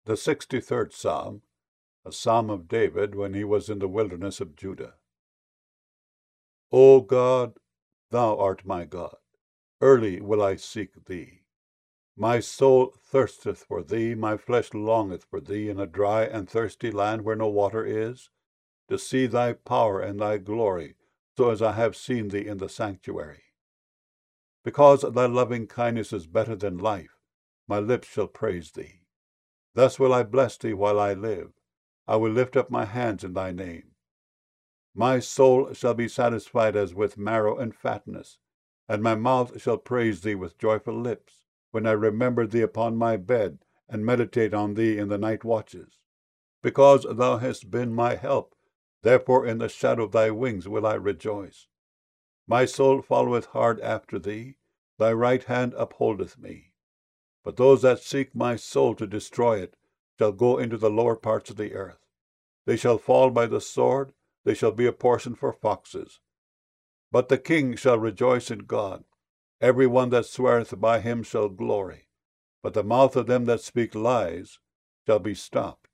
The 63rd Psalm, a psalm of David when he was in the wilderness of Judah. O God, thou art my God. Early will I seek thee. My soul thirsteth for thee, my flesh longeth for thee in a dry and thirsty land where no water is, to see thy power and thy glory, so as I have seen thee in the sanctuary. Because thy loving kindness is better than life, my lips shall praise thee. Thus will I bless thee while I live. I will lift up my hands in thy name. My soul shall be satisfied as with marrow and fatness, and my mouth shall praise thee with joyful lips, when I remember thee upon my bed, and meditate on thee in the night watches. Because thou hast been my help, therefore in the shadow of thy wings will I rejoice. My soul followeth hard after thee, thy right hand upholdeth me. But those that seek my soul to destroy it shall go into the lower parts of the earth. They shall fall by the sword, they shall be a portion for foxes. But the king shall rejoice in God. Every one that sweareth by him shall glory. But the mouth of them that speak lies shall be stopped.